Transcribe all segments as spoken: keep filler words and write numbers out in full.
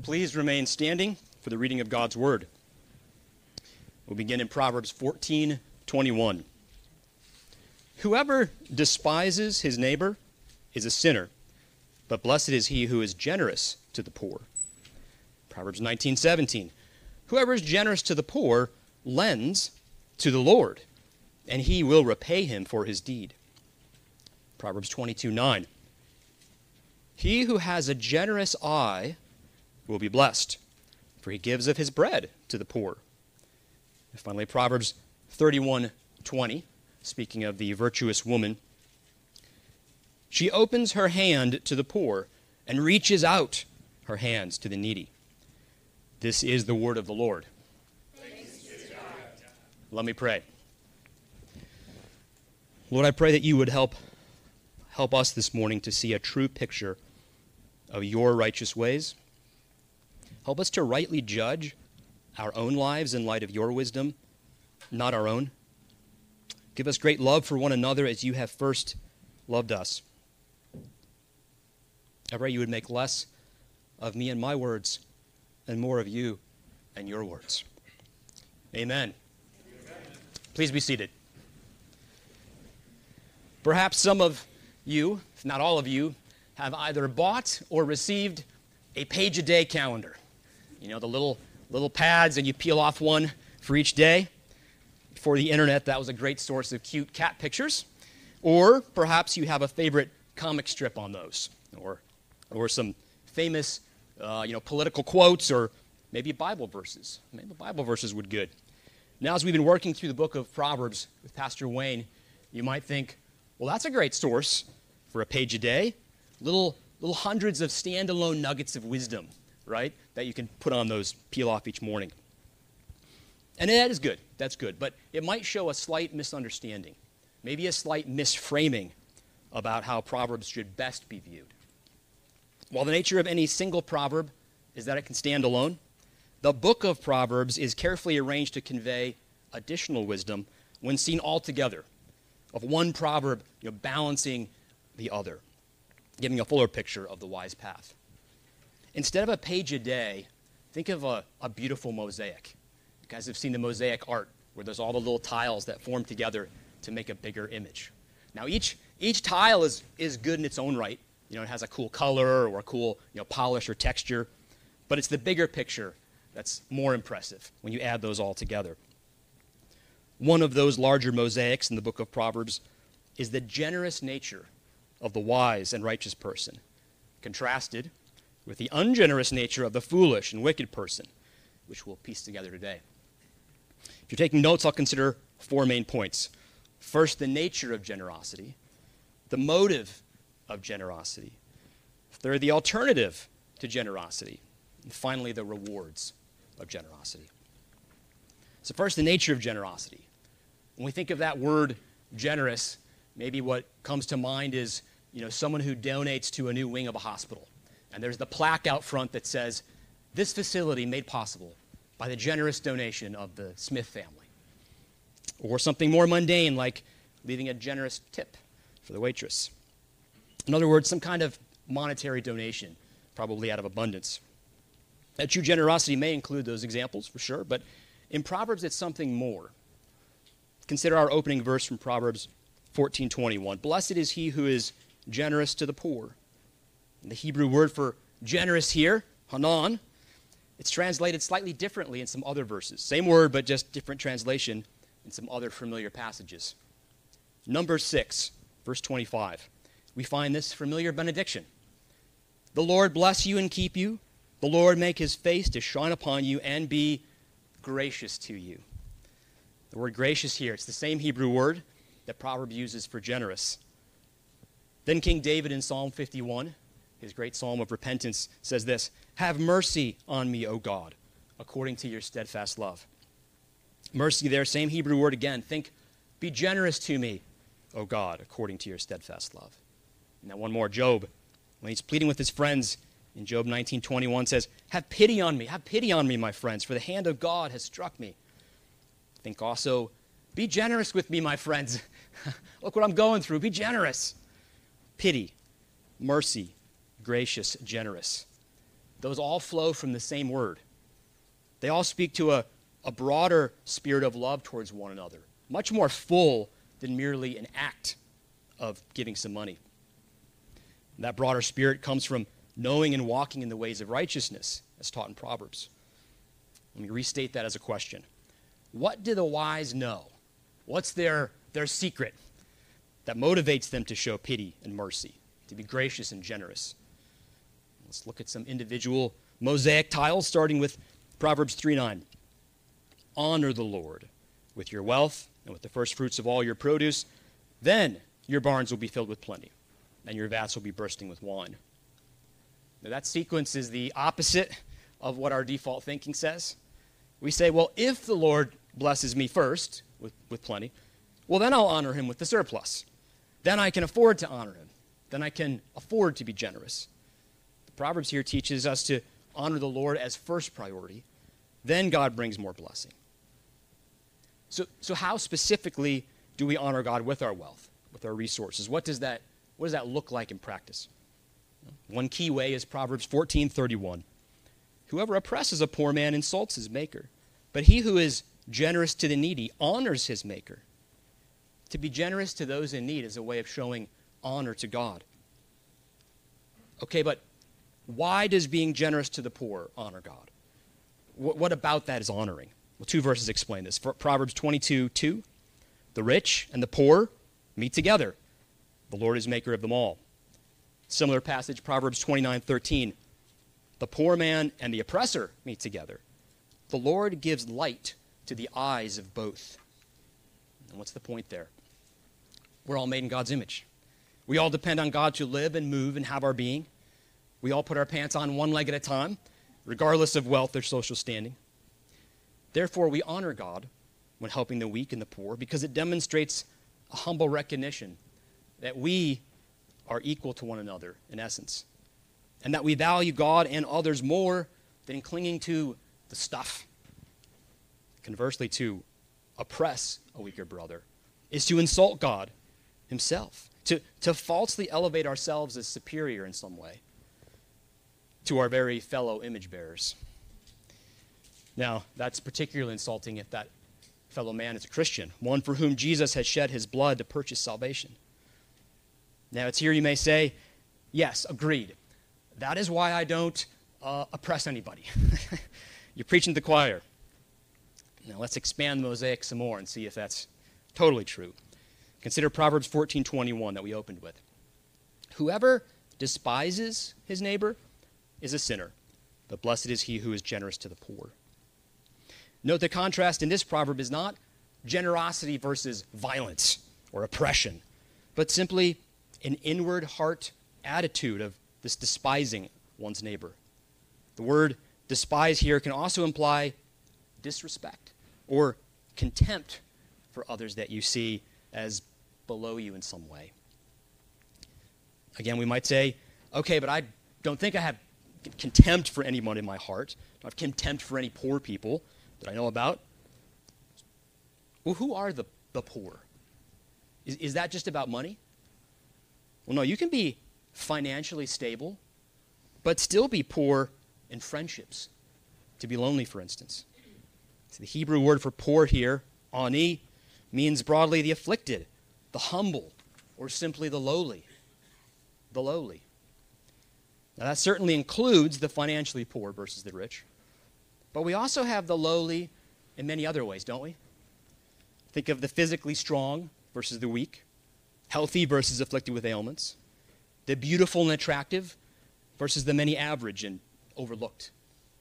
Please remain standing for the reading of God's Word. We'll begin in Proverbs fourteen twenty-one. Whoever despises his neighbor is a sinner, but blessed is he who is generous to the poor. Proverbs nineteen seventeen. Whoever is generous to the poor lends to the Lord, and he will repay him for his deed. Proverbs twenty-two nine. He who has a generous eye will be blessed, for he gives of his bread to the poor. And finally, Proverbs thirty-one twenty, speaking of the virtuous woman. She opens her hand to the poor and reaches out her hands to the needy. This is the word of the Lord. Thanks be to God. Let me pray. Lord, I pray that you would help help us this morning to see a true picture of your righteous ways. Help us to rightly judge our own lives in light of your wisdom, not our own. Give us great love for one another as you have first loved us. I pray you would make less of me and my words and more of you and your words. Amen. Amen. Please be seated. Perhaps some of you, if not all of you, have either bought or received a page-a-day calendar. You know, the little little pads, and you peel off one for each day. Before the internet, that was a great source of cute cat pictures. Or perhaps you have a favorite comic strip on those, or or some famous, uh, you know, political quotes, or maybe Bible verses. Maybe Bible verses would be good. Now, as we've been working through the book of Proverbs with Pastor Wayne, you might think, well, that's a great source for a page a day. Little little hundreds of standalone nuggets of wisdom, right, that you can put on those, peel off each morning. And that is good. That's good. But it might show a slight misunderstanding, maybe a slight misframing about how Proverbs should best be viewed. While the nature of any single proverb is that it can stand alone, the book of Proverbs is carefully arranged to convey additional wisdom when seen all together, of one proverb, you know, balancing the other, giving a fuller picture of the wise path. Instead of a page a day, think of a, a beautiful mosaic. You guys have seen the mosaic art where there's all the little tiles that form together to make a bigger image. Now, each each tile is, is good in its own right. You know, it has a cool color or a cool, you know, polish or texture. But it's the bigger picture that's more impressive when you add those all together. One of those larger mosaics in the book of Proverbs is the generous nature of the wise and righteous person, contrasted with the ungenerous nature of the foolish and wicked person, which we'll piece together today. If you're taking notes, I'll consider four main points. First, the nature of generosity. The motive of generosity. Third, the alternative to generosity. And finally, the rewards of generosity. So first, the nature of generosity. When we think of that word generous, maybe what comes to mind is, you know, someone who donates to a new wing of a hospital. And there's the plaque out front that says, this facility made possible by the generous donation of the Smith family. Or something more mundane like leaving a generous tip for the waitress. In other words, some kind of monetary donation, probably out of abundance. That true generosity may include those examples for sure, but in Proverbs it's something more. Consider our opening verse from Proverbs fourteen twenty-one. Blessed is he who is generous to the poor. And the Hebrew word for generous here, hanan, it's translated slightly differently in some other verses. Same word, but just different translation in some other familiar passages. Numbers six, verse twenty-five. We find this familiar benediction. The Lord bless you and keep you. The Lord make his face to shine upon you and be gracious to you. The word gracious here, it's the same Hebrew word that Proverbs uses for generous. Then King David in Psalm fifty-one, his great psalm of repentance, says this, have mercy on me, O God, according to your steadfast love. Mercy there, same Hebrew word again. Think, be generous to me, O God, according to your steadfast love. Now one more, Job, when he's pleading with his friends in Job nineteen twenty-one, says, have pity on me, have pity on me, my friends, for the hand of God has struck me. Think also, be generous with me, my friends. Look what I'm going through. Be generous. Pity, mercy, gracious, generous. those all flow from the same word. They all speak to a, a broader spirit of love towards one another, much more full than merely an act of giving some money. And that broader spirit comes from knowing and walking in the ways of righteousness, as taught in Proverbs. Let me restate that as a question. What do the wise know? What's their, their secret that motivates them to show pity and mercy, to be gracious and generous? Let's look at some individual mosaic tiles, starting with Proverbs three nine. Honor the Lord with your wealth and with the first fruits of all your produce. Then your barns will be filled with plenty, and your vats will be bursting with wine. Now, that sequence is the opposite of what our default thinking says. We say, well, if the Lord blesses me first with, with plenty, well, then I'll honor him with the surplus. Then I can afford to honor him. Then I can afford to be generous. The Proverbs here teaches us to honor the Lord as first priority. Then God brings more blessing. So, so how specifically do we honor God with our wealth, with our resources? What does that, what does that look like in practice? One key way is Proverbs fourteen thirty-one. Whoever oppresses a poor man insults his maker, but he who is generous to the needy honors his maker. To be generous to those in need is a way of showing honor to God. Okay, but why does being generous to the poor honor God? What, what about that is honoring? Well, two verses explain this. For Proverbs twenty-two two, the rich and the poor meet together. The Lord is maker of them all. Similar passage, Proverbs twenty-nine thirteen, the poor man and the oppressor meet together. The Lord gives light to the eyes of both. And what's the point there? We're all made in God's image. We all depend on God to live and move and have our being. We all put our pants on one leg at a time, regardless of wealth or social standing. Therefore, we honor God when helping the weak and the poor because it demonstrates a humble recognition that we are equal to one another in essence, and that we value God and others more than clinging to the stuff. Conversely, to oppress a weaker brother is to insult God himself, to, to falsely elevate ourselves as superior in some way to our very fellow image bearers. Now, that's particularly insulting if that fellow man is a Christian, one for whom Jesus has shed his blood to purchase salvation. Now, it's here you may say, yes, agreed. That is why I don't uh, oppress anybody. You're preaching to the choir. Now, let's expand the mosaic some more and see if that's totally true. Consider Proverbs fourteen twenty-one that we opened with. Whoever despises his neighbor is a sinner, but blessed is he who is generous to the poor. Note the contrast in this proverb is not generosity versus violence or oppression, but simply an inward heart attitude of this despising one's neighbor. The word despise here can also imply disrespect or contempt for others that you see as below you in some way. Again, we might say, okay, but I don't think I have contempt for anyone in my heart. I don't have contempt for any poor people that I know about. Well, who are the, the poor? Is, is that just about money? Well, no, you can be financially stable, but still be poor in friendships, to be lonely, for instance. So the Hebrew word for poor here, ani, means broadly the afflicted, the humble, or simply the lowly. The lowly. Now, that certainly includes the financially poor versus the rich. But we also have the lowly in many other ways, don't we? Think of the physically strong versus the weak, healthy versus afflicted with ailments, the beautiful and attractive versus the many average and overlooked,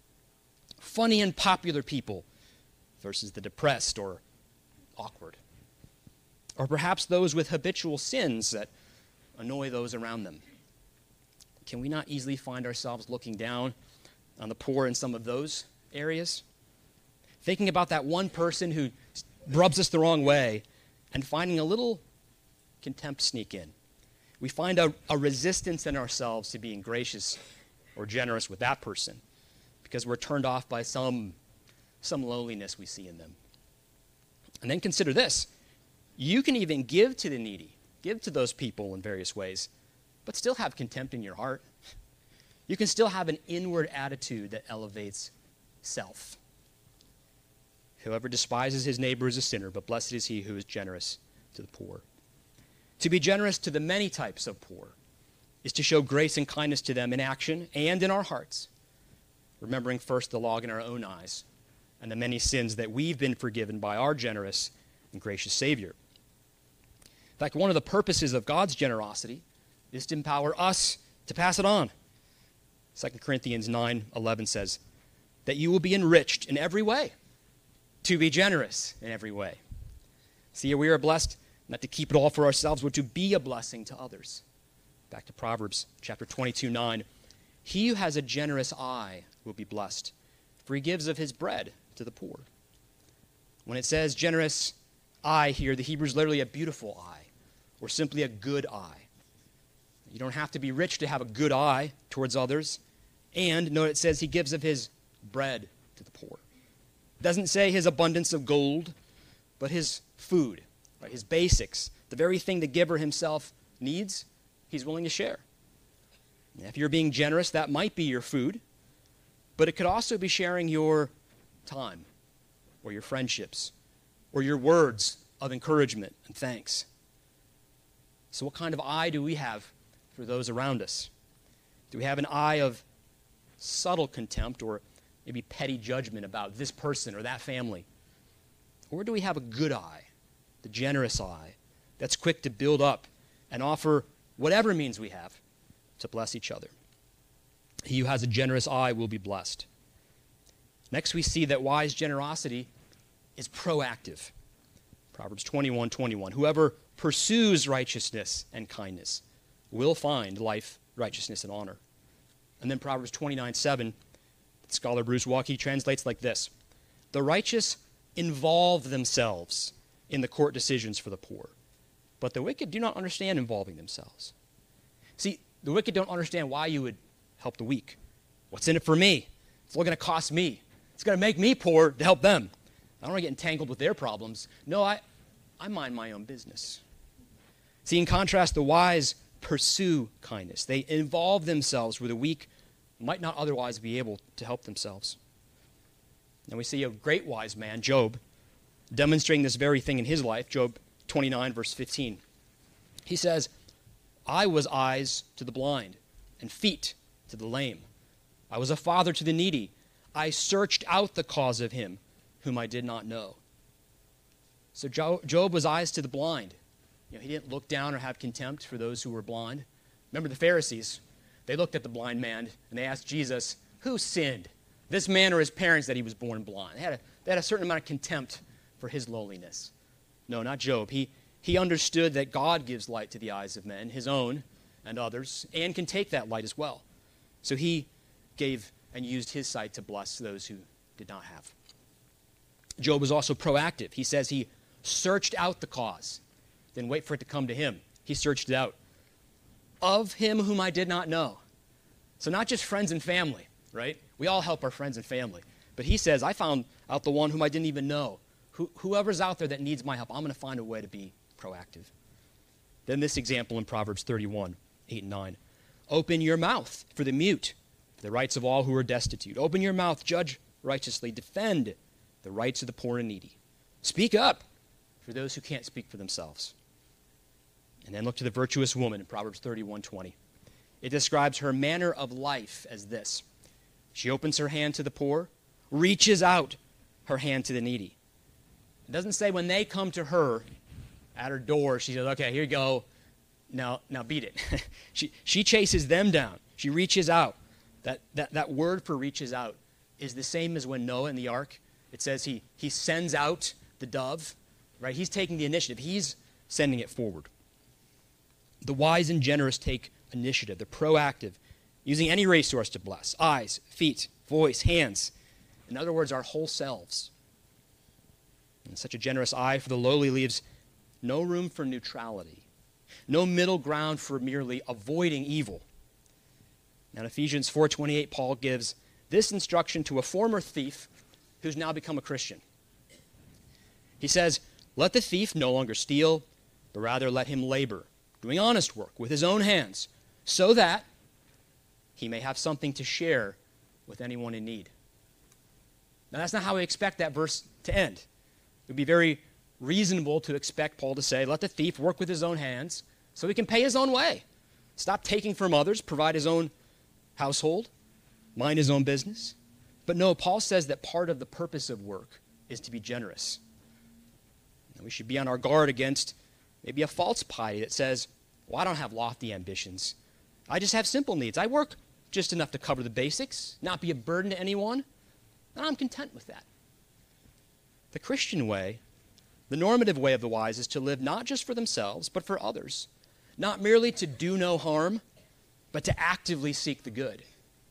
funny and popular people versus the depressed or awkward, or perhaps those with habitual sins that annoy those around them. Can we not easily find ourselves looking down on the poor in some of those areas? Thinking about that one person who rubs us the wrong way and finding a little contempt sneak in. We find a, a resistance in ourselves to being gracious or generous with that person because we're turned off by some, some lowliness we see in them. And then consider this. You can even give to the needy, give to those people in various ways, but still have contempt in your heart. you can still have an inward attitude that elevates self. Whoever despises his neighbor is a sinner, but blessed is he who is generous to the poor. To be generous to the many types of poor is to show grace and kindness to them in action and in our hearts, remembering first the log in our own eyes and the many sins that we've been forgiven by our generous and gracious Savior. In fact, one of the purposes of God's generosity is to empower us to pass it on. Second Corinthians nine eleven says that you will be enriched in every way, to be generous in every way. See, we are blessed not to keep it all for ourselves, but to be a blessing to others. Back to Proverbs chapter twenty-two nine. He who has a generous eye will be blessed, for he gives of his bread to the poor. When it says generous eye here, the Hebrew is literally a beautiful eye, or simply a good eye. You don't have to be rich to have a good eye towards others. And note it says he gives of his bread to the poor. It doesn't say his abundance of gold, but his food, right? His basics, the very thing the giver himself needs, he's willing to share. And if you're being generous, that might be your food, but it could also be sharing your time or your friendships or your words of encouragement and thanks. So what kind of eye do we have for those around us? Do we have an eye of subtle contempt or maybe petty judgment about this person or that family? Or do we have a good eye, the generous eye, that's quick to build up and offer whatever means we have to bless each other? He who has a generous eye will be blessed. Next, we see that wise generosity is proactive. Proverbs twenty-one twenty-one. Whoever pursues righteousness and kindness will find life, righteousness, and honor. And then Proverbs twenty-nine seven, scholar Bruce Walkie translates like this: the righteous involve themselves in the court decisions for the poor, but the wicked do not understand involving themselves. See, the wicked don't understand why you would help the weak. What's in it for me? It's all going to cost me. It's going to make me poor to help them. I don't want to get entangled with their problems. No, I, I mind my own business. See, in contrast, the wise pursue kindness. They involve themselves where the weak might not otherwise be able to help themselves. And we see a great wise man, Job, demonstrating this very thing in his life. Job twenty-nine, verse fifteen. He says, I was eyes to the blind and feet to the lame. I was a father to the needy. I searched out the cause of him whom I did not know. So Job was eyes to the blind. You know, he didn't look down or have contempt for those who were blind. Remember the Pharisees? They looked at the blind man and they asked Jesus, who sinned, this man or his parents, that he was born blind? They had a, they had a certain amount of contempt for his lowliness. No, not Job. He, he understood that God gives light to the eyes of men, his own and others, and can take that light as well. So he gave and used his sight to bless those who did not have. Job was also proactive. He says he searched out the cause, didn't wait for it to come to him. He searched it out. Of him whom I did not know. So not just friends and family, right? We all help our friends and family. But he says, I found out the one whom I didn't even know. Who, whoever's out there that needs my help, I'm going to find a way to be proactive. Then this example in Proverbs thirty-one, eight and nine. Open your mouth for the mute, for the rights of all who are destitute. Open your mouth, judge righteously, defend the rights of the poor and needy. Speak up for those who can't speak for themselves. And then look to the virtuous woman in Proverbs thirty-one twenty. It describes her manner of life as this. She opens her hand to the poor, reaches out her hand to the needy. It doesn't say when they come to her at her door, she says, okay, here you go. Now, now beat it. she, she chases them down. She reaches out. That, that, that word for reaches out is the same as when Noah in the ark, it says he, he sends out the dove, right? He's taking the initiative. He's sending it forward. The wise and generous take initiative. They're proactive, using any resource to bless. Eyes, feet, voice, hands. In other words, our whole selves. And such a generous eye for the lowly leaves no room for neutrality, no middle ground for merely avoiding evil. Now in Ephesians four twenty-eight, Paul gives this instruction to a former thief who's now become a Christian. He says, let the thief no longer steal, but rather let him labor, doing honest work with his own hands, so that he may have something to share with anyone in need. Now, that's not how we expect that verse to end. It would be very reasonable to expect Paul to say, let the thief work with his own hands so he can pay his own way. Stop taking from others, provide his own household, mind his own business. But no, Paul says that part of the purpose of work is to be generous. And we should be on our guard against maybe a false piety that says, well, I don't have lofty ambitions. I just have simple needs. I work just enough to cover the basics, not be a burden to anyone, and I'm content with that. The Christian way, the normative way of the wise, is to live not just for themselves, but for others. Not merely to do no harm, but to actively seek the good.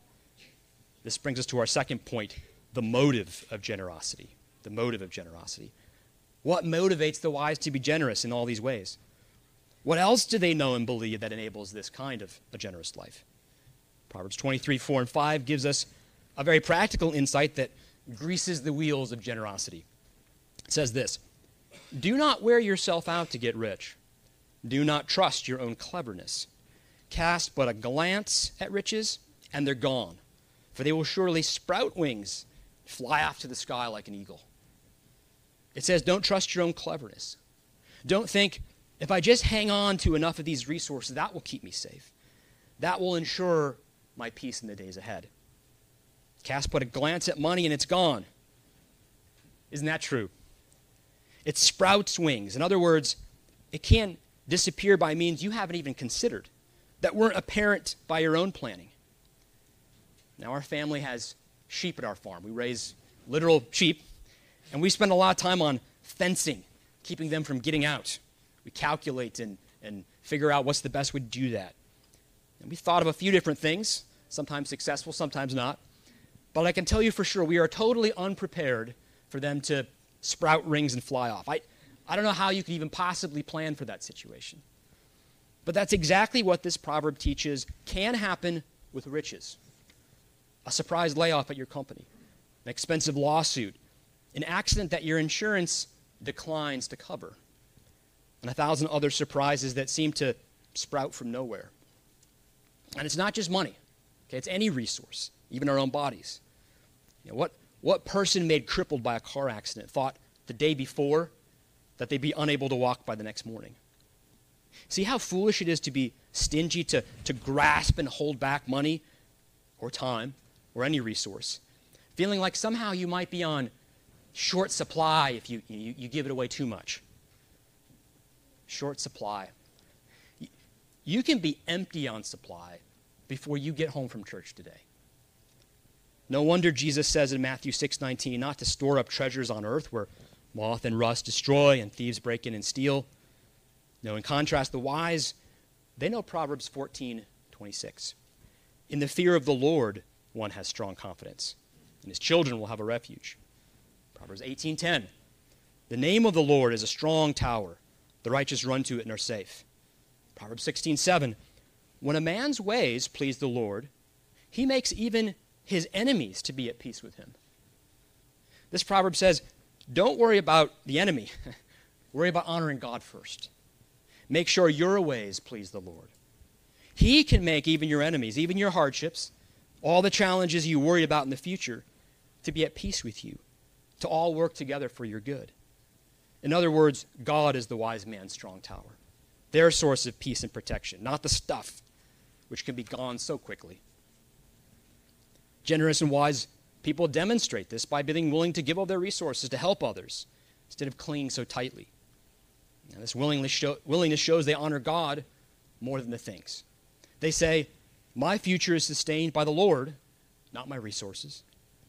This brings us to our second point, the motive of generosity. The motive of generosity. What motivates the wise to be generous in all these ways? What else do they know and believe that enables this kind of a generous life? Proverbs twenty-three, four and five gives us a very practical insight that greases the wheels of generosity. It says this, do not wear yourself out to get rich. Do not trust your own cleverness. Cast but a glance at riches, and they're gone. For they will surely sprout wings, fly off to the sky like an eagle. It says, don't trust your own cleverness. Don't think, if I just hang on to enough of these resources, that will keep me safe. That will ensure my peace in the days ahead. Cast but a glance at money and it's gone. Isn't that true? It sprouts wings. In other words, it can disappear by means you haven't even considered, that weren't apparent by your own planning. Now, our family has sheep at our farm. We raise literal sheep, and we spend a lot of time on fencing, keeping them from getting out. We calculate and, and figure out what's the best way to do that. And we thought of a few different things, sometimes successful, sometimes not. But I can tell you for sure, we are totally unprepared for them to sprout rings and fly off. I, I don't know how you could even possibly plan for that situation. But that's exactly what this proverb teaches can happen with riches. A surprise layoff at your company, an expensive lawsuit, an accident that your insurance declines to cover, and a thousand other surprises that seem to sprout from nowhere. And it's not just money. Okay, it's any resource, even our own bodies. You know, what, what person made crippled by a car accident thought the day before that they'd be unable to walk by the next morning? See how foolish it is to be stingy, to, to grasp and hold back money or time or any resource, feeling like somehow you might be on short supply if you, you, you give it away too much. Short supply. You can be empty on supply before you get home from church today. No wonder Jesus says in Matthew six nineteen not to store up treasures on earth where moth and rust destroy and thieves break in and steal. No, in contrast, the wise, they know Proverbs fourteen twenty-six. In the fear of the Lord, one has strong confidence, and his children will have a refuge. Proverbs eighteen ten. The name of the Lord is a strong tower. The righteous run to it and are safe. Proverbs sixteen seven. When a man's ways please the Lord, he makes even his enemies to be at peace with him. This proverb says, don't worry about the enemy. Worry about honoring God first. Make sure your ways please the Lord. He can make even your enemies, even your hardships, all the challenges you worry about in the future, to be at peace with you, to all work together for your good. In other words, God is the wise man's strong tower, their source of peace and protection, not the stuff, which can be gone so quickly. Generous and wise people demonstrate this by being willing to give all their resources to help others instead of clinging so tightly. Now, this willingness, show, willingness shows they honor God more than the things. They say, my future is sustained by the Lord, not my resources.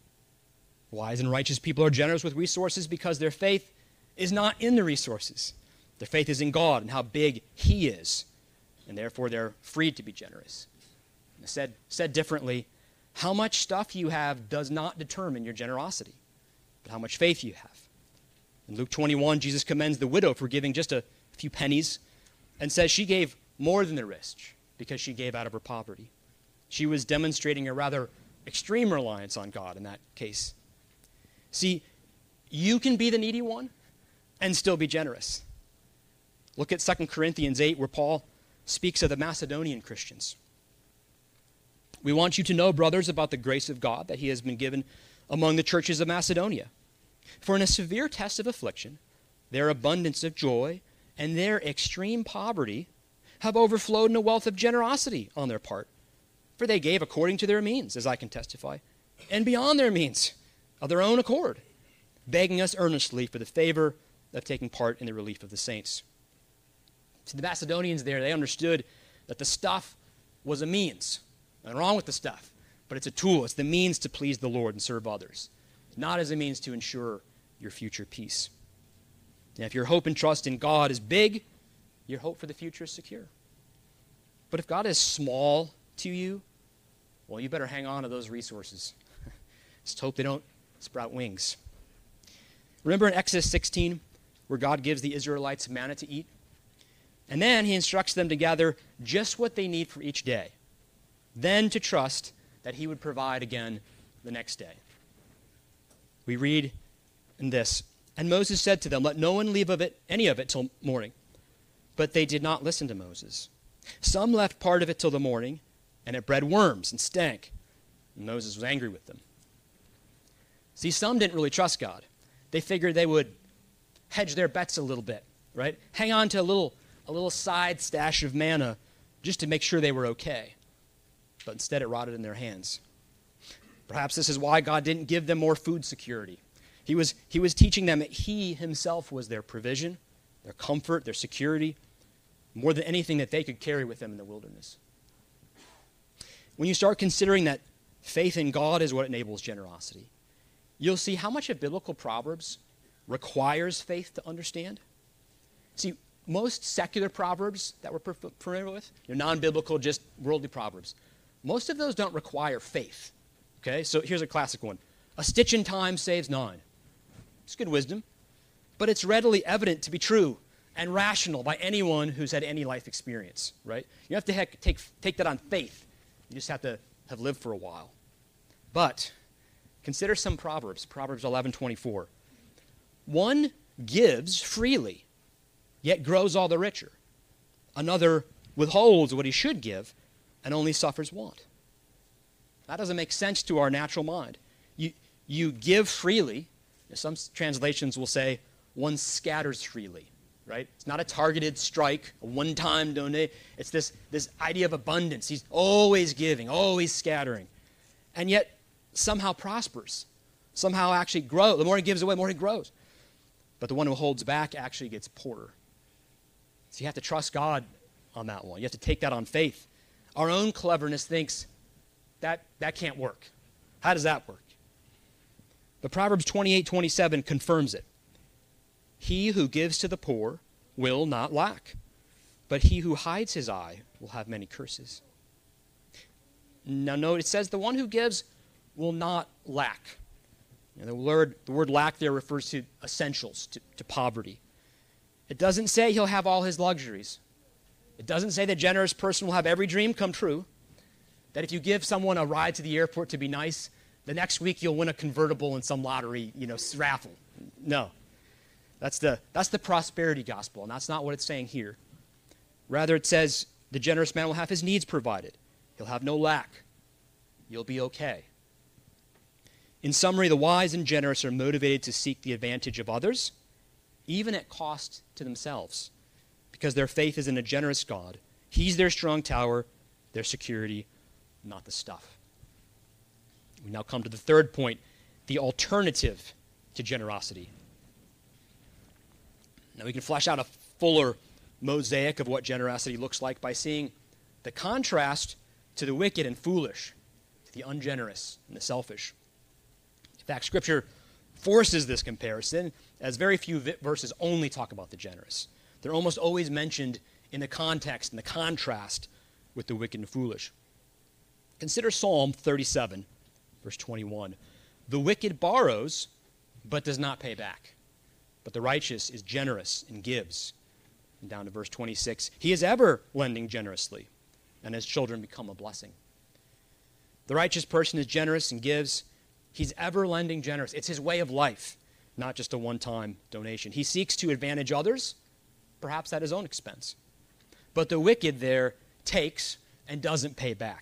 Wise and righteous people are generous with resources because their faith is not in the resources. Their faith is in God and how big He is, and therefore they're free to be generous. Said, said differently, how much stuff you have does not determine your generosity, but how much faith you have. In Luke twenty-one, Jesus commends the widow for giving just a few pennies and says she gave more than the rich because she gave out of her poverty. She was demonstrating a rather extreme reliance on God in that case. See, you can be the needy one and still be generous. Look at Second Corinthians eight, where Paul speaks of the Macedonian Christians. We want you to know, brothers, about the grace of God that he has been given among the churches of Macedonia. For in a severe test of affliction, their abundance of joy and their extreme poverty have overflowed in a wealth of generosity on their part. For they gave according to their means, as I can testify, and beyond their means, of their own accord, begging us earnestly for the favor of taking part in the relief of the saints. To the Macedonians there, they understood that the stuff was a means. Nothing wrong with the stuff, but it's a tool. It's the means to please the Lord and serve others, not as a means to ensure your future peace. And if your hope and trust in God is big, your hope for the future is secure. But if God is small to you, well, you better hang on to those resources. Just hope they don't sprout wings. Remember in Exodus sixteen, where God gives the Israelites manna to eat? And then he instructs them to gather just what they need for each day, then to trust that he would provide again the next day. We read in this, and Moses said to them, let no one leave of it, any of it till morning. But they did not listen to Moses. Some left part of it till the morning, and it bred worms and stank. And Moses was angry with them. See, some didn't really trust God. They figured they would hedge their bets a little bit, right? Hang on to a little, a little side stash of manna just to make sure they were okay. But instead it rotted in their hands. Perhaps this is why God didn't give them more food security. He was, he was teaching them that he himself was their provision, their comfort, their security, more than anything that they could carry with them in the wilderness. When you start considering that faith in God is what enables generosity, you'll see how much of biblical Proverbs requires faith to understand. See, most secular Proverbs that we're familiar with, you know, non-biblical, just worldly Proverbs, most of those don't require faith. Okay, so here's a classic one. A stitch in time saves nine. It's good wisdom, but it's readily evident to be true and rational by anyone who's had any life experience, right? You have to heck, take, take that on faith. You just have to have lived for a while. But consider some Proverbs, Proverbs eleven twenty-four. One gives freely, yet grows all the richer. Another withholds what he should give and only suffers want. That doesn't make sense to our natural mind. You, you give freely. Some translations will say one scatters freely, right? It's not a targeted strike, a one-time donate. It's this, this idea of abundance. He's always giving, always scattering. And yet somehow prospers, somehow actually grows. The more he gives away, the more he grows. But the one who holds back actually gets poorer. So you have to trust God on that one. You have to take that on faith. Our own cleverness thinks that that can't work. How does that work? But Proverbs twenty-eight twenty-seven confirms it. He who gives to the poor will not lack, but he who hides his eye will have many curses. Now note, it says the one who gives will not lack. You know, the word, the word lack there refers to essentials, to, to poverty. It doesn't say he'll have all his luxuries. It doesn't say the generous person will have every dream come true, that if you give someone a ride to the airport to be nice, the next week you'll win a convertible in some lottery, you know, raffle. No. That's the, that's the prosperity gospel, and that's not what it's saying here. Rather, it says the generous man will have his needs provided. He'll have no lack. You'll be okay. In summary, the wise and generous are motivated to seek the advantage of others, even at cost to themselves, because their faith is in a generous God. He's their strong tower, their security, not the stuff. We now come to the third point, the alternative to generosity. Now we can flesh out a fuller mosaic of what generosity looks like by seeing the contrast to the wicked and foolish, to the ungenerous and the selfish. In fact, Scripture forces this comparison, as very few verses only talk about the generous. They're almost always mentioned in the context and the contrast with the wicked and foolish. Consider Psalm thirty-seven, verse twenty-one. The wicked borrows, but does not pay back. But the righteous is generous and gives. And down to verse twenty-six. He is ever lending generously, and his children become a blessing. The righteous person is generous and gives. He's ever lending generous. It's his way of life, not just a one-time donation. He seeks to advantage others, perhaps at his own expense. But the wicked there takes and doesn't pay back.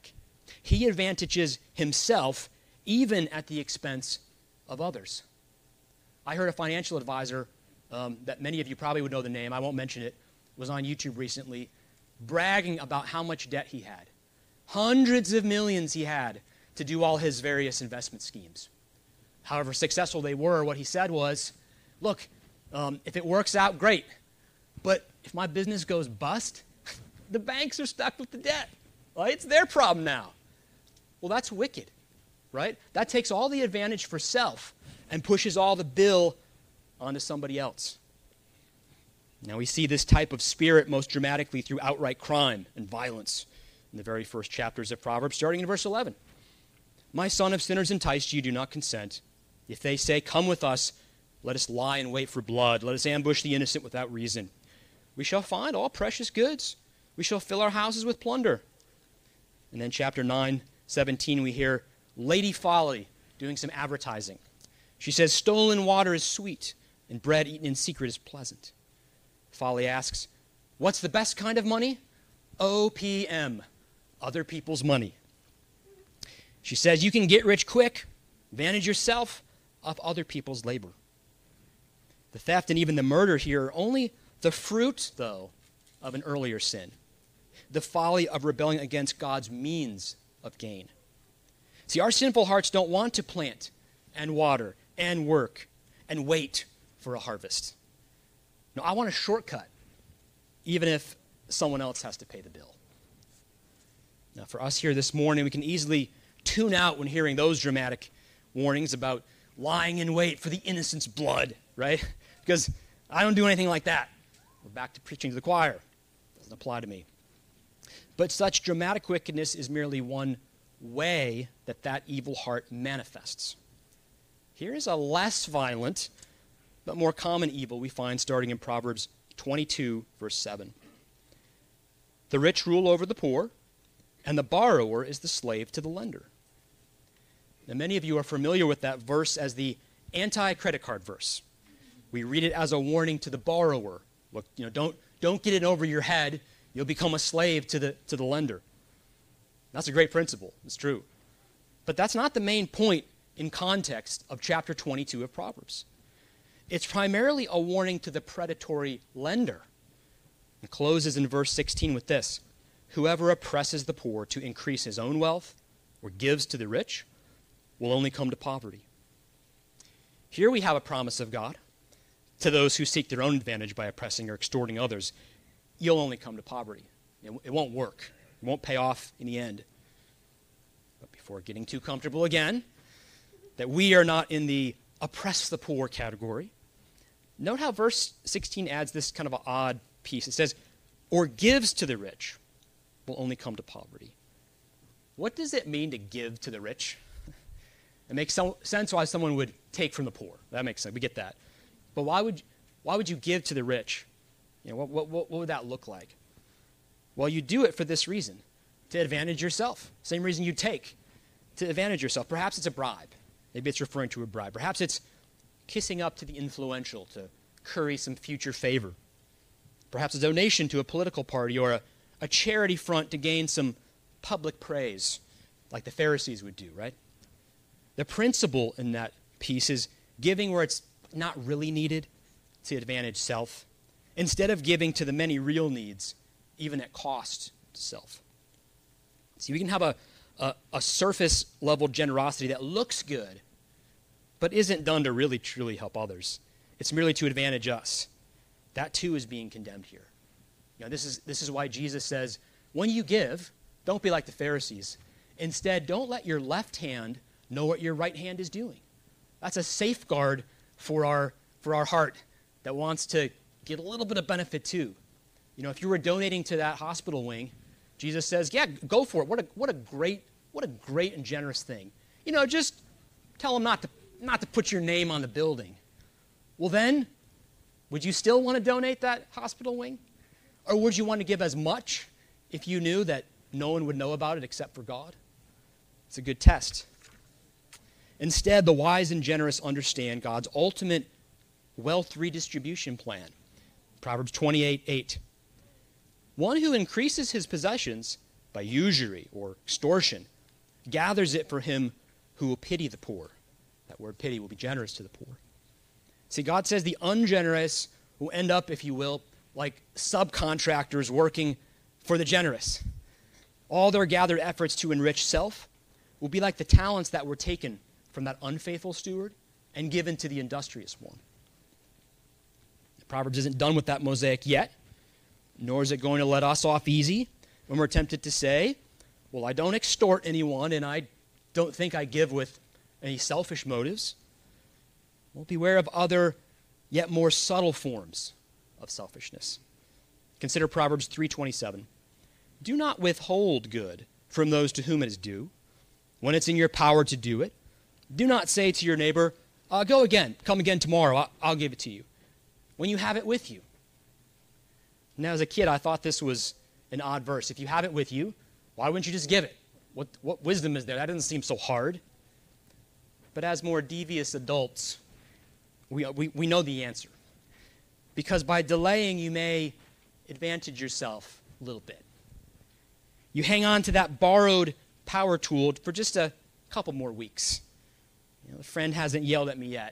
He advantages himself even at the expense of others. I heard a financial advisor um, that many of you probably would know the name, I won't mention it, was on YouTube recently, bragging about how much debt he had. Hundreds of millions he had to do all his various investment schemes. However successful they were, what he said was, look, um, if it works out, great. But if my business goes bust, the banks are stuck with the debt. Well, it's their problem now. Well, that's wicked, right? That takes all the advantage for self and pushes all the bill onto somebody else. Now we see this type of spirit most dramatically through outright crime and violence in the very first chapters of Proverbs, starting in verse eleven. My son, if sinners entice you, do not consent. If they say, come with us, let us lie in wait for blood. Let us ambush the innocent without reason. We shall find all precious goods. We shall fill our houses with plunder. And then chapter nine, seventeen, we hear Lady Folly doing some advertising. She says, stolen water is sweet, and bread eaten in secret is pleasant. Folly asks, what's the best kind of money? O P M, other people's money. She says, you can get rich quick, advantage yourself of other people's labor. The theft and even the murder here are only the fruit, though, of an earlier sin. The folly of rebelling against God's means of gain. See, our sinful hearts don't want to plant and water and work and wait for a harvest. No, I want a shortcut, even if someone else has to pay the bill. Now, for us here this morning, we can easily tune out when hearing those dramatic warnings about lying in wait for the innocent's blood, right? Because I don't do anything like that. We're back to preaching to the choir. Doesn't apply to me. But such dramatic wickedness is merely one way that that evil heart manifests. Here is a less violent, but more common evil we find starting in Proverbs twenty-two, verse seven. The rich rule over the poor, and the borrower is the slave to the lender. Now, many of you are familiar with that verse as the anti-credit card verse. We read it as a warning to the borrower. Look, you know, don't, don't get it over your head. You'll become a slave to the, to the lender. That's a great principle. It's true. But that's not the main point in context of chapter twenty-two of Proverbs. It's primarily a warning to the predatory lender. It closes in verse sixteen with this: whoever oppresses the poor to increase his own wealth or gives to the rich will only come to poverty. Here we have a promise of God to those who seek their own advantage by oppressing or extorting others. You'll only come to poverty. It won't work. It won't pay off in the end. But before getting too comfortable again, that we are not in the oppress the poor category, note how verse sixteen adds this kind of an odd piece. It says, or gives to the rich will only come to poverty. What does it mean to give to the rich? It makes some sense why someone would take from the poor. That makes sense. We get that. But why would why would you give to the rich? You know, what, what, what would that look like? Well, you do it for this reason, to advantage yourself. Same reason you take, to advantage yourself. Perhaps it's a bribe. Maybe it's referring to a bribe. Perhaps it's kissing up to the influential to curry some future favor. Perhaps a donation to a political party or a, a charity front to gain some public praise, like the Pharisees would do, right? The principle in that piece is giving where it's not really needed to advantage self, instead of giving to the many real needs, even at cost to self. See, we can have a, a, a surface-level generosity that looks good, but isn't done to really, truly help others. It's merely to advantage us. That, too, is being condemned here. You know, this is, this is why Jesus says, when you give, don't be like the Pharisees. Instead, don't let your left hand know what your right hand is doing. That's a safeguard for our, for our heart that wants to get a little bit of benefit, too. You know, if you were donating to that hospital wing, Jesus says, yeah, go for it. What a, what a great, what a great and generous thing. You know, just tell them not to, not to put your name on the building. Well, then, would you still want to donate that hospital wing? Or would you want to give as much if you knew that no one would know about it except for God? It's a good test. Instead, the wise and generous understand God's ultimate wealth redistribution plan. Proverbs twenty-eight eight. One who increases his possessions by usury or extortion gathers it for him who will pity the poor. That word pity will be generous to the poor. See, God says the ungenerous will end up, if you will, like subcontractors working for the generous. All their gathered efforts to enrich self will be like the talents that were taken from that unfaithful steward and given to the industrious one. Proverbs isn't done with that mosaic yet, nor is it going to let us off easy when we're tempted to say, well, I don't extort anyone and I don't think I give with any selfish motives. Well, beware of other yet more subtle forms of selfishness. Consider Proverbs three twenty-seven. Do not withhold good from those to whom it is due, when it's in your power to do it. Do not say to your neighbor, uh, go again, come again tomorrow, I'll, I'll give it to you, when you have it with you. Now, as a kid, I thought this was an odd verse. If you have it with you, why wouldn't you just give it? What, what wisdom is there? That doesn't seem so hard. But as more devious adults, we, we, we know the answer. Because by delaying, you may advantage yourself a little bit. You hang on to that borrowed power tool for just a couple more weeks. You know, the friend hasn't yelled at me yet.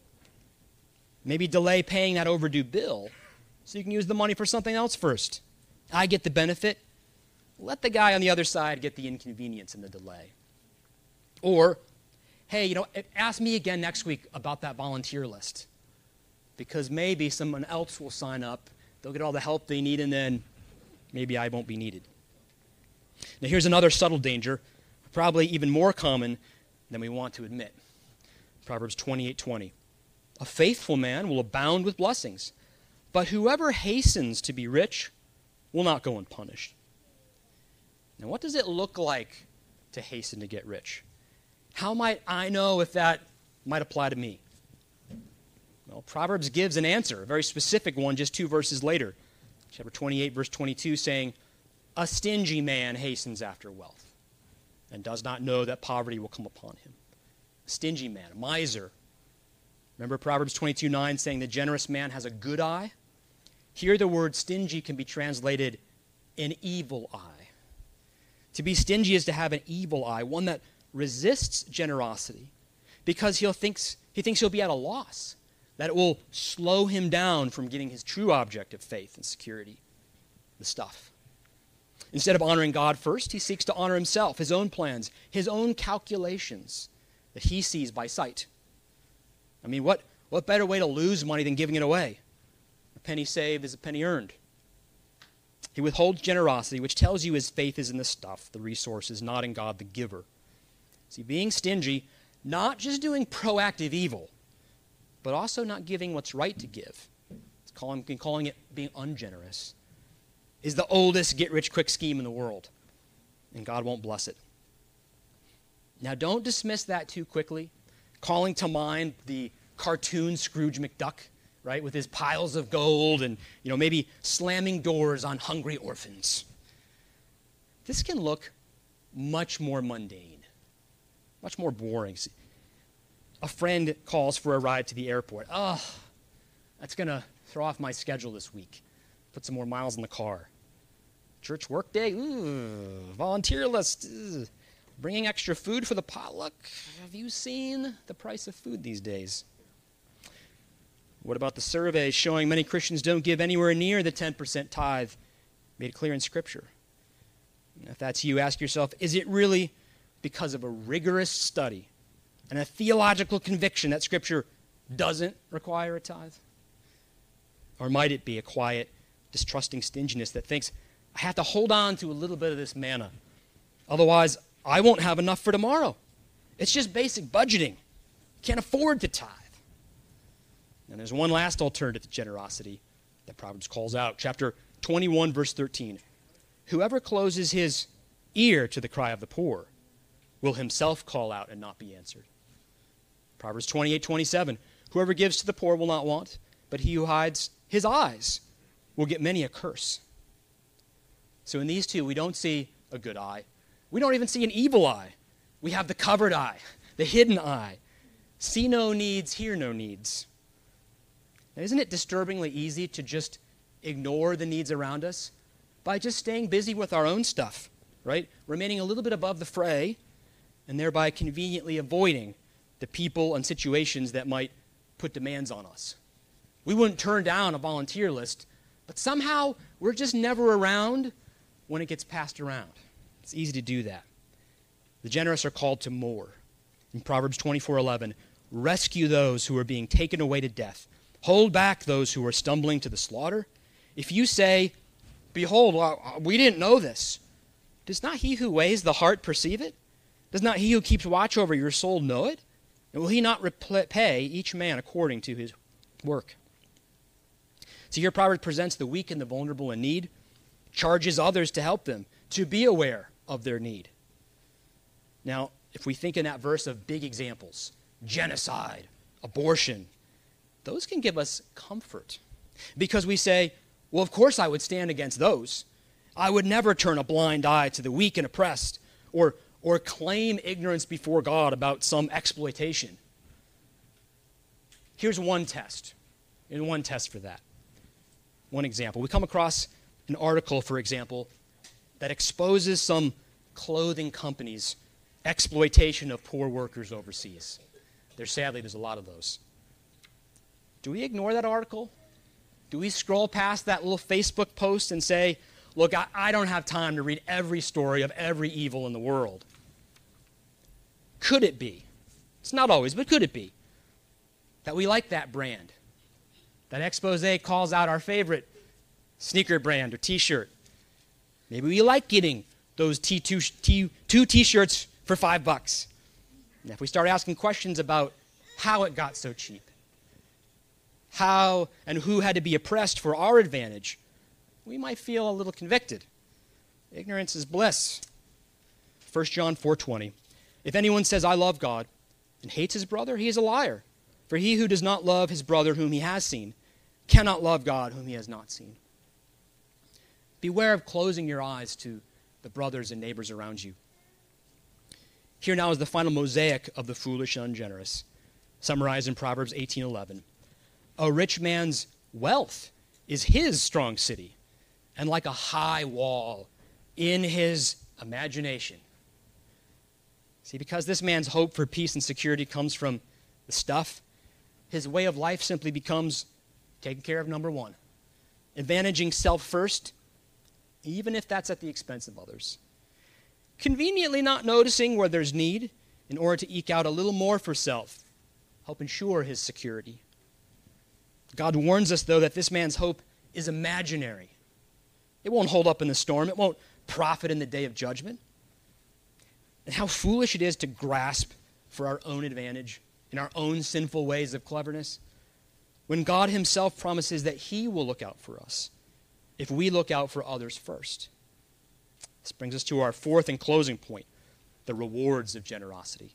Maybe delay paying that overdue bill so you can use the money for something else first. I get the benefit. Let the guy on the other side get the inconvenience and the delay. Or, hey, you know, ask me again next week about that volunteer list. Because maybe someone else will sign up, they'll get all the help they need, and then maybe I won't be needed. Now here's another subtle danger, probably even more common than we want to admit. Proverbs twenty-eight twenty. A faithful man will abound with blessings, but whoever hastens to be rich will not go unpunished. Now, what does it look like to hasten to get rich? How might I know if that might apply to me? Well, Proverbs gives an answer, a very specific one, just two verses later. Chapter twenty-eight, verse twenty-two, saying, a stingy man hastens after wealth and does not know that poverty will come upon him. A stingy man, a miser. Remember Proverbs twenty-two nine saying the generous man has a good eye? Here the word stingy can be translated an evil eye. To be stingy is to have an evil eye, one that resists generosity because he'll thinks, he thinks he'll be at a loss, that it will slow him down from getting his true object of faith and security, the stuff. Instead of honoring God first, he seeks to honor himself, his own plans, his own calculations that he sees by sight. I mean, what, what better way to lose money than giving it away? A penny saved is a penny earned. He withholds generosity, which tells you his faith is in the stuff, the resources, not in God, the giver. See, being stingy, not just doing proactive evil, but also not giving what's right to give. It's calling, calling it being ungenerous, is the oldest get-rich-quick scheme in the world, and God won't bless it. Now, don't dismiss that too quickly, calling to mind the cartoon Scrooge McDuck, right, with his piles of gold and, you know, maybe slamming doors on hungry orphans. This can look much more mundane, much more boring. A friend calls for a ride to the airport. Oh, that's going to throw off my schedule this week. Put some more miles in the car. Church work day? Ooh, volunteer list. Ugh. Bringing extra food for the potluck? Have you seen the price of food these days? What about the survey showing many Christians don't give anywhere near the ten percent tithe made clear in Scripture? If that's you, ask yourself, is it really because of a rigorous study and a theological conviction that Scripture doesn't require a tithe? Or might it be a quiet, distrusting stinginess that thinks, I have to hold on to a little bit of this manna, otherwise I won't have enough for tomorrow. It's just basic budgeting. Can't afford to tithe. And there's one last alternative to generosity that Proverbs calls out. Chapter twenty-one, verse thirteen. Whoever closes his ear to the cry of the poor will himself call out and not be answered. Proverbs twenty-eight, twenty-seven. Whoever gives to the poor will not want, but he who hides his eyes will get many a curse. So in these two, we don't see a good eye. We don't even see an evil eye. We have the covered eye, the hidden eye. See no needs, hear no needs. Now, isn't it disturbingly easy to just ignore the needs around us by just staying busy with our own stuff, right? Remaining a little bit above the fray and thereby conveniently avoiding the people and situations that might put demands on us. We wouldn't turn down a volunteer list, but somehow we're just never around when it gets passed around. It's easy to do that. The generous are called to more. In Proverbs twenty-four eleven, rescue those who are being taken away to death. Hold back those who are stumbling to the slaughter. If you say, behold, we didn't know this, does not he who weighs the heart perceive it? Does not he who keeps watch over your soul know it? And will he not repay each man according to his work? So here Proverbs presents the weak and the vulnerable in need, charges others to help them, to be aware of their need. Now, if we think in that verse of big examples, genocide, abortion, those can give us comfort. Because we say, well, of course I would stand against those. I would never turn a blind eye to the weak and oppressed, or, or claim ignorance before God about some exploitation. Here's one test, and one test for that. One example. We come across an article, for example, that exposes some clothing companies' exploitation of poor workers overseas. There's sadly, there's a lot of those. Do we ignore that article? Do we scroll past that little Facebook post and say, look, I, I don't have time to read every story of every evil in the world? Could it be? It's not always, but could it be that we like that brand? That expose calls out our favorite sneaker brand or t-shirt. Maybe we like getting those T two, T, two t-shirts for five bucks. And if we start asking questions about how it got so cheap, how and who had to be oppressed for our advantage, we might feel a little convicted. Ignorance is bliss. First John four twenty. If anyone says, I love God, and hates his brother, he is a liar. For he who does not love his brother whom he has seen cannot love God whom he has not seen. Beware of closing your eyes to the brothers and neighbors around you. Here now is the final mosaic of the foolish and ungenerous, summarized in Proverbs eighteen eleven. A rich man's wealth is his strong city, and like a high wall in his imagination. See, because this man's hope for peace and security comes from the stuff, his way of life simply becomes taking care of number one, advantaging self first, even if that's at the expense of others. Conveniently not noticing where there's need in order to eke out a little more for self, help ensure his security. God warns us, though, that this man's hope is imaginary. It won't hold up in the storm. It won't profit in the day of judgment. And how foolish it is to grasp for our own advantage in our own sinful ways of cleverness, when God himself promises that he will look out for us if we look out for others first. This brings us to our fourth and closing point, the rewards of generosity.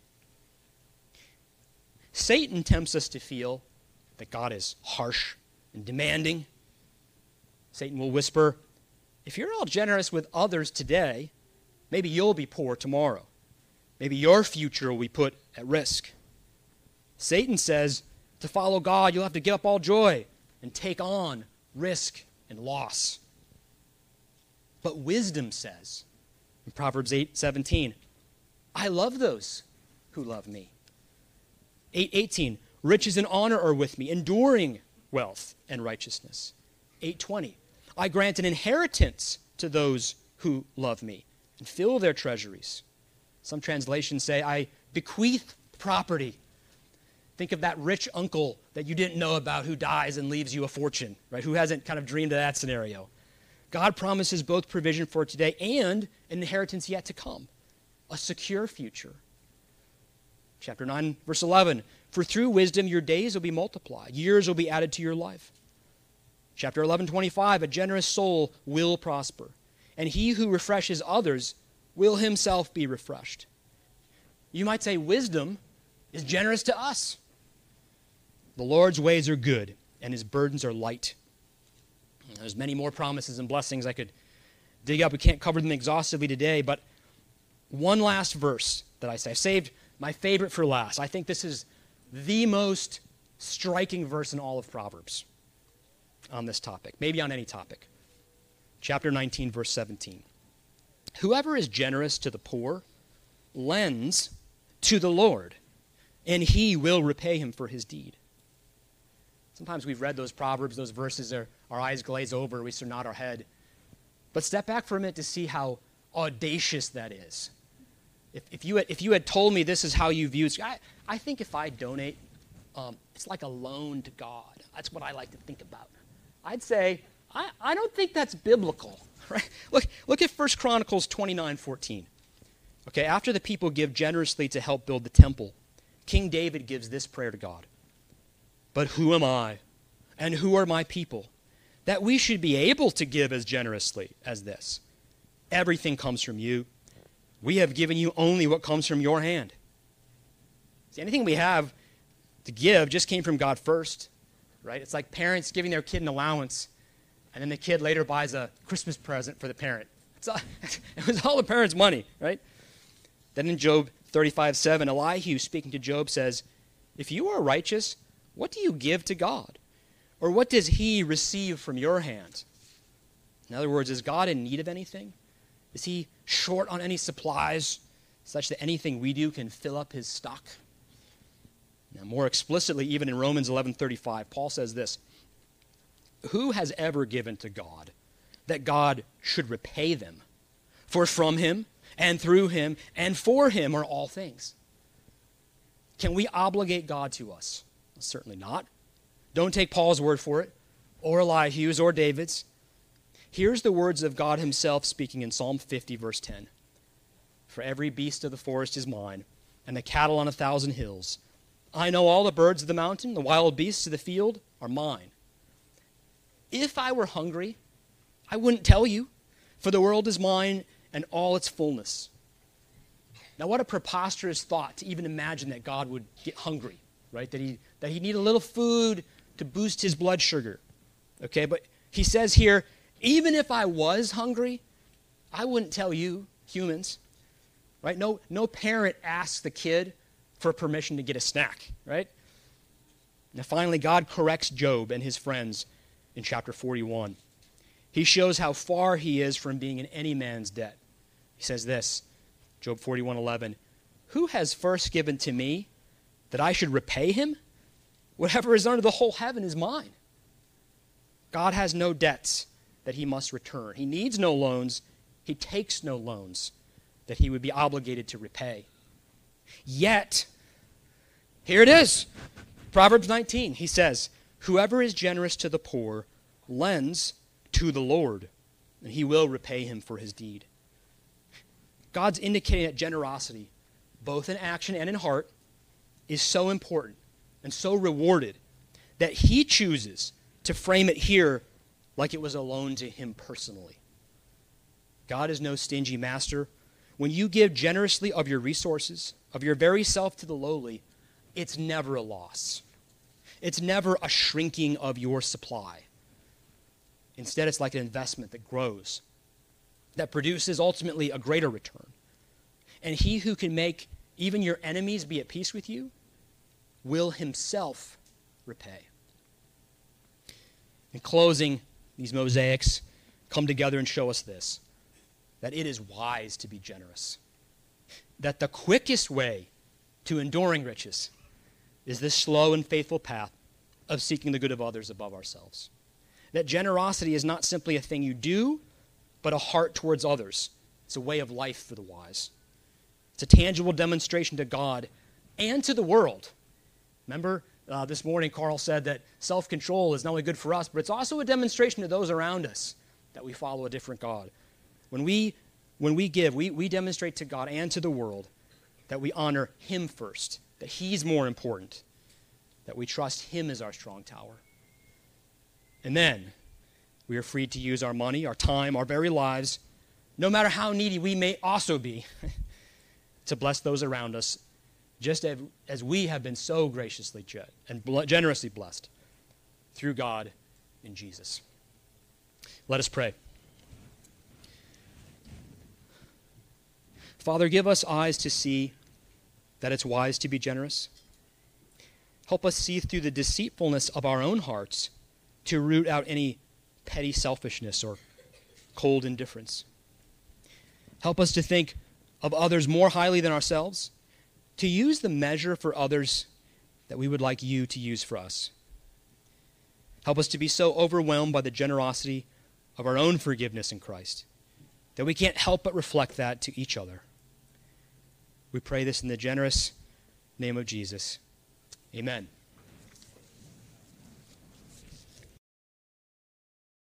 Satan tempts us to feel that God is harsh and demanding. Satan will whisper, if you're all generous with others today, maybe you'll be poor tomorrow. Maybe your future will be put at risk. Satan says, to follow God, you'll have to give up all joy and take on risk and loss. But wisdom says, in Proverbs eight seventeen, I love those who love me. eight eighteen, riches and honor are with me, enduring wealth and righteousness. eight twenty, I grant an inheritance to those who love me and fill their treasuries. Some translations say, I bequeath property. Think of that rich uncle that you didn't know about who dies and leaves you a fortune, right? Who hasn't kind of dreamed of that scenario? God promises both provision for today and an inheritance yet to come, a secure future. Chapter nine, verse eleven, for through wisdom your days will be multiplied, years will be added to your life. Chapter eleven, twenty-five, a generous soul will prosper, and he who refreshes others will himself be refreshed. You might say wisdom is generous to us. The Lord's ways are good, and his burdens are light. There's many more promises and blessings I could dig up. We can't cover them exhaustively today, but one last verse that I say. I saved my favorite for last. I think this is the most striking verse in all of Proverbs on this topic, maybe on any topic. Chapter nineteen, verse seventeen. Whoever is generous to the poor lends to the Lord, and he will repay him for his deed. Sometimes we've read those proverbs, those verses, our, our eyes glaze over, we sort of nod our head. But step back for a minute to see how audacious that is. If, if, you, had, if you had told me this is how you view it, I, I think if I donate, um, it's like a loan to God. That's what I like to think about. I'd say, I, I don't think that's biblical. Right? Look, look at First Chronicles twenty-nine fourteen. Okay, after the people give generously to help build the temple, King David gives this prayer to God. But who am I, and who are my people, that we should be able to give as generously as this? Everything comes from you. We have given you only what comes from your hand. See, anything we have to give just came from God first, right? It's like parents giving their kid an allowance, and then the kid later buys a Christmas present for the parent. It's all, it was all the parents' money, right? Then in Job thirty-five seven, Elihu, speaking to Job, says, if you are righteous, what do you give to God? Or what does he receive from your hand? In other words, is God in need of anything? Is he short on any supplies such that anything we do can fill up his stock? Now, more explicitly, even in Romans eleven thirty-five, Paul says this, who has ever given to God that God should repay them? For from him and through him and for him are all things. Can we obligate God to us? Well, certainly not. Don't take Paul's word for it, or Elihu's, or David's. Here's the words of God himself speaking in Psalm fifty, verse ten. For every beast of the forest is mine, and the cattle on a thousand hills. I know all the birds of the mountain, the wild beasts of the field are mine. If I were hungry, I wouldn't tell you, for the world is mine and all its fullness. Now, what a preposterous thought to even imagine that God would get hungry, right? That he that he'd need a little food to boost his blood sugar. Okay, but he says here, even if I was hungry, I wouldn't tell you, humans, right? No, no parent asks the kid for permission to get a snack, right? Now, finally, God corrects Job and his friends in chapter forty-one. He shows how far he is from being in any man's debt. He says this, Job forty-one eleven, who has first given to me that I should repay him? Whatever is under the whole heaven is mine. God has no debts that he must return. He needs no loans. He takes no loans that he would be obligated to repay. Yet, here it is, Proverbs nineteen. He says, whoever is generous to the poor lends to the Lord, and he will repay him for his deed. God's indicating that generosity, both in action and in heart, is so important and so rewarded that he chooses to frame it here like it was a loan to him personally. God is no stingy master. When you give generously of your resources, of your very self to the lowly, it's never a loss. It's never a shrinking of your supply. Instead, it's like an investment that grows, that produces ultimately a greater return. And he who can make even your enemies be at peace with you will himself repay. In closing, these mosaics come together and show us this, that it is wise to be generous, that the quickest way to enduring riches is this slow and faithful path of seeking the good of others above ourselves. That generosity is not simply a thing you do, but a heart towards others. It's a way of life for the wise. It's a tangible demonstration to God and to the world. Remember, uh, this morning Carl said that self-control is not only good for us, but it's also a demonstration to those around us that we follow a different God. When we, when we give, we, we demonstrate to God and to the world that we honor him first, that he's more important, that we trust him as our strong tower. And then we are free to use our money, our time, our very lives, no matter how needy we may also be, to bless those around us, just as, as we have been so graciously and generously blessed through God in Jesus. Let us pray. Father, give us eyes to see that it's wise to be generous. Help us see through the deceitfulness of our own hearts to root out any petty selfishness or cold indifference. Help us to think of others more highly than ourselves to use the measure for others that we would like you to use for us. Help us to be so overwhelmed by the generosity of our own forgiveness in Christ that we can't help but reflect that to each other. We pray this in the generous name of Jesus. Amen.